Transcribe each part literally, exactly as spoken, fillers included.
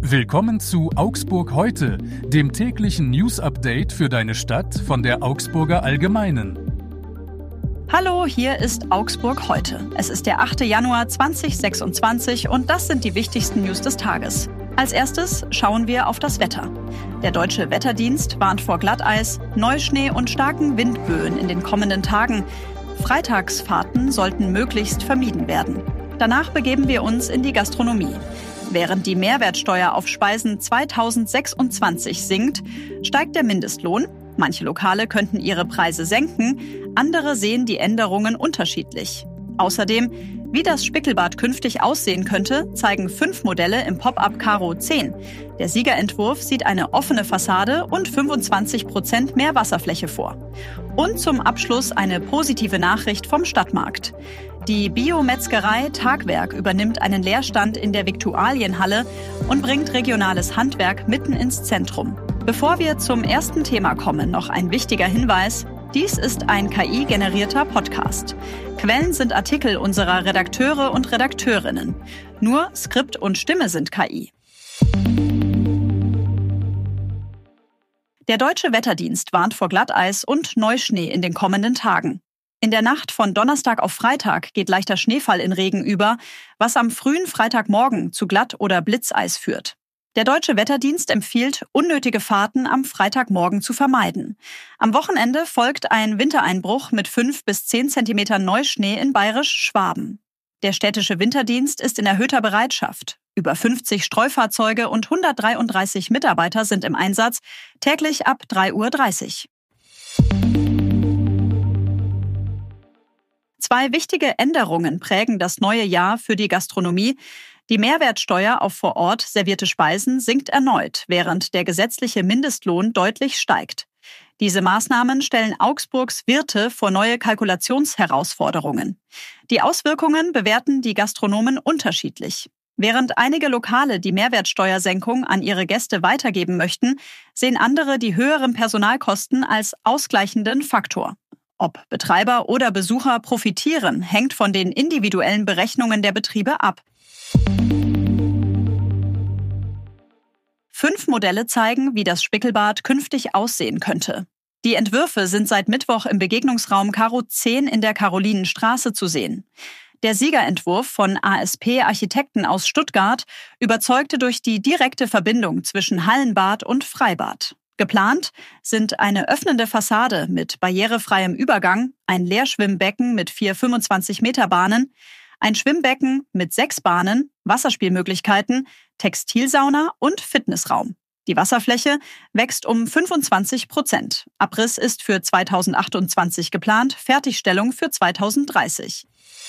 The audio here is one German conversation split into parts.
Willkommen zu Augsburg heute, dem täglichen News-Update für deine Stadt von der Augsburger Allgemeinen. Hallo, hier ist Augsburg heute. Es ist der achte Januar zweitausendsechsundzwanzig und das sind die wichtigsten News des Tages. Als erstes schauen wir auf das Wetter. Der Deutsche Wetterdienst warnt vor Glatteis, Neuschnee und starken Windböen in den kommenden Tagen. Freitagsfahrten sollten möglichst vermieden werden. Danach begeben wir uns in die Gastronomie. Während die Mehrwertsteuer auf Speisen zweitausendsechsundzwanzig sinkt, steigt der Mindestlohn. Manche Lokale könnten ihre Preise senken, andere sehen die Änderungen unterschiedlich. Außerdem, wie das Spickelbad künftig aussehen könnte, zeigen fünf Modelle im Pop-up Karo zehn. Der Siegerentwurf sieht eine offene Fassade und fünfundzwanzig Prozent mehr Wasserfläche vor. Und zum Abschluss eine positive Nachricht vom Stadtmarkt. Die Biometzgerei Tagwerk übernimmt einen Leerstand in der Viktualienhalle und bringt regionales Handwerk mitten ins Zentrum. Bevor wir zum ersten Thema kommen, noch ein wichtiger Hinweis. Dies ist ein K I-generierter Podcast. Quellen sind Artikel unserer Redakteure und Redakteurinnen. Nur Skript und Stimme sind K I. Der Deutsche Wetterdienst warnt vor Glatteis und Neuschnee in den kommenden Tagen. In der Nacht von Donnerstag auf Freitag geht leichter Schneefall in Regen über, was am frühen Freitagmorgen zu Glatt- oder Blitzeis führt. Der Deutsche Wetterdienst empfiehlt, unnötige Fahrten am Freitagmorgen zu vermeiden. Am Wochenende folgt ein Wintereinbruch mit fünf bis zehn Zentimeter Neuschnee in Bayerisch-Schwaben. Der städtische Winterdienst ist in erhöhter Bereitschaft. Über fünfzig Streufahrzeuge und hundertdreiunddreißig Mitarbeiter sind im Einsatz, täglich ab drei Uhr dreißig. Zwei wichtige Änderungen prägen das neue Jahr für die Gastronomie. Die Mehrwertsteuer auf vor Ort servierte Speisen sinkt erneut, während der gesetzliche Mindestlohn deutlich steigt. Diese Maßnahmen stellen Augsburgs Wirte vor neue Kalkulationsherausforderungen. Die Auswirkungen bewerten die Gastronomen unterschiedlich. Während einige Lokale die Mehrwertsteuersenkung an ihre Gäste weitergeben möchten, sehen andere die höheren Personalkosten als ausgleichenden Faktor. Ob Betreiber oder Besucher profitieren, hängt von den individuellen Berechnungen der Betriebe ab. Fünf Modelle zeigen, wie das Spickelbad künftig aussehen könnte. Die Entwürfe sind seit Mittwoch im Begegnungsraum Karo zehn in der Karolinenstraße zu sehen. Der Siegerentwurf von A S P Architekten aus Stuttgart überzeugte durch die direkte Verbindung zwischen Hallenbad und Freibad. Geplant sind eine öffnende Fassade mit barrierefreiem Übergang, ein Leerschwimmbecken mit vier fünfundzwanzig Meter Bahnen, ein Schwimmbecken mit sechs Bahnen, Wasserspielmöglichkeiten, Textilsauna und Fitnessraum. Die Wasserfläche wächst um fünfundzwanzig Prozent. Abriss ist für zweitausendachtundzwanzig geplant, Fertigstellung für zweitausenddreißig.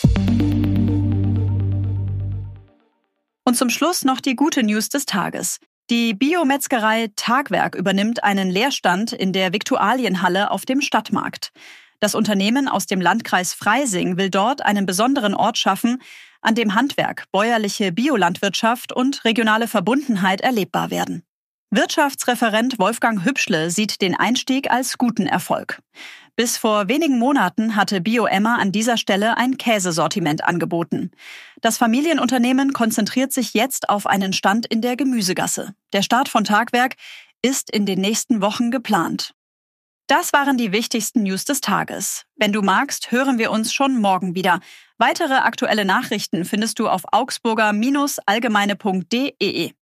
Und zum Schluss noch die gute News des Tages. Die Biometzgerei Tagwerk übernimmt einen Leerstand in der Viktualienhalle auf dem Stadtmarkt. Das Unternehmen aus dem Landkreis Freising will dort einen besonderen Ort schaffen, an dem Handwerk, bäuerliche Biolandwirtschaft und regionale Verbundenheit erlebbar werden. Wirtschaftsreferent Wolfgang Hübschle sieht den Einstieg als guten Erfolg. Bis vor wenigen Monaten hatte Bio-Emma an dieser Stelle ein Käsesortiment angeboten. Das Familienunternehmen konzentriert sich jetzt auf einen Stand in der Gemüsegasse. Der Start von Tagwerk ist in den nächsten Wochen geplant. Das waren die wichtigsten News des Tages. Wenn du magst, hören wir uns schon morgen wieder. Weitere aktuelle Nachrichten findest du auf augsburger Bindestrich allgemeine Punkt de.